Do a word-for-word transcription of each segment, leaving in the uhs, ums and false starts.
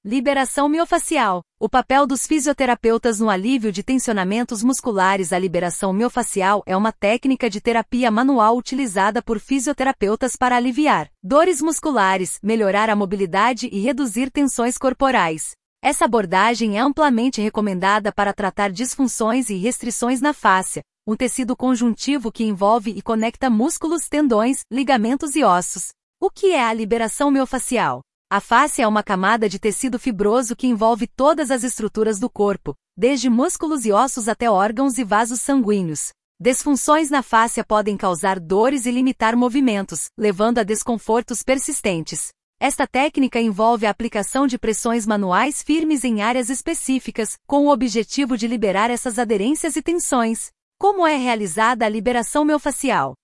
Liberação miofascial. O papel dos fisioterapeutas no alívio de tensionamentos musculares. A liberação miofascial é uma técnica de terapia manual utilizada por fisioterapeutas para aliviar dores musculares, melhorar a mobilidade e reduzir tensões corporais. Essa abordagem é amplamente recomendada para tratar disfunções e restrições na fáscia, um tecido conjuntivo que envolve e conecta músculos, tendões, ligamentos e ossos. O que é a liberação miofascial? A fáscia é uma camada de tecido fibroso que envolve todas as estruturas do corpo, desde músculos e ossos até órgãos e vasos sanguíneos. Desfunções na fáscia podem causar dores e limitar movimentos, levando a desconfortos persistentes. Esta técnica envolve a aplicação de pressões manuais firmes em áreas específicas, com o objetivo de liberar essas aderências e tensões. Como é realizada a liberação miofascial?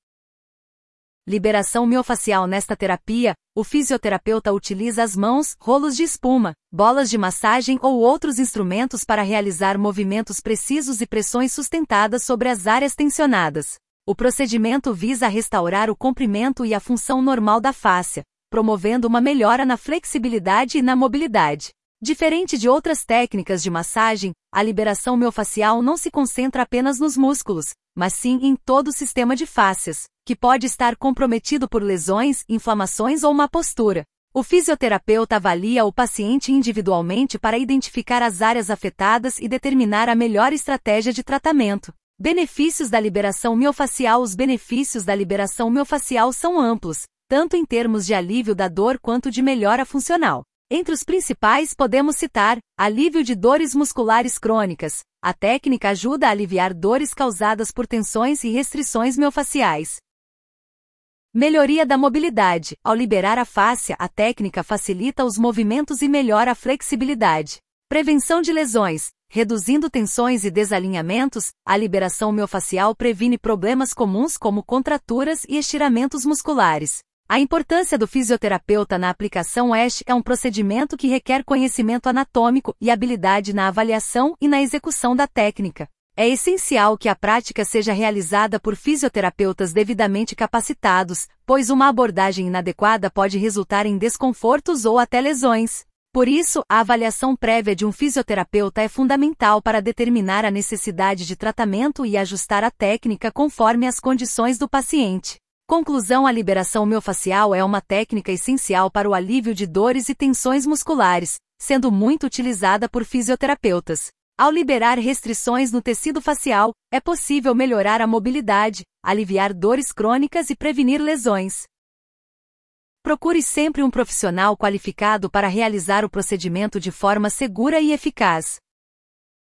Liberação miofascial. Nesta terapia, o fisioterapeuta utiliza as mãos, rolos de espuma, bolas de massagem ou outros instrumentos para realizar movimentos precisos e pressões sustentadas sobre as áreas tensionadas. O procedimento visa restaurar o comprimento e a função normal da fáscia, promovendo uma melhora na flexibilidade e na mobilidade. Diferente de outras técnicas de massagem, a liberação miofascial não se concentra apenas nos músculos, mas sim em todo o sistema de fáscias, que pode estar comprometido por lesões, inflamações ou má postura. O fisioterapeuta avalia o paciente individualmente para identificar as áreas afetadas e determinar a melhor estratégia de tratamento. Benefícios da liberação miofascial. Os benefícios da liberação miofascial são amplos, tanto em termos de alívio da dor quanto de melhora funcional. Entre os principais podemos citar: alívio de dores musculares crônicas. A técnica ajuda a aliviar dores causadas por tensões e restrições miofasciais. Melhoria da mobilidade. Ao liberar a fáscia, a técnica facilita os movimentos e melhora a flexibilidade. Prevenção de lesões. Reduzindo tensões e desalinhamentos, a liberação miofascial previne problemas comuns como contraturas e estiramentos musculares. A importância do fisioterapeuta na aplicação. Este é um procedimento que requer conhecimento anatômico e habilidade na avaliação e na execução da técnica. É essencial que a prática seja realizada por fisioterapeutas devidamente capacitados, pois uma abordagem inadequada pode resultar em desconfortos ou até lesões. Por isso, a avaliação prévia de um fisioterapeuta é fundamental para determinar a necessidade de tratamento e ajustar a técnica conforme as condições do paciente. Conclusão: a liberação miofascial é uma técnica essencial para o alívio de dores e tensões musculares, sendo muito utilizada por fisioterapeutas. Ao liberar restrições no tecido facial, é possível melhorar a mobilidade, aliviar dores crônicas e prevenir lesões. Procure sempre um profissional qualificado para realizar o procedimento de forma segura e eficaz.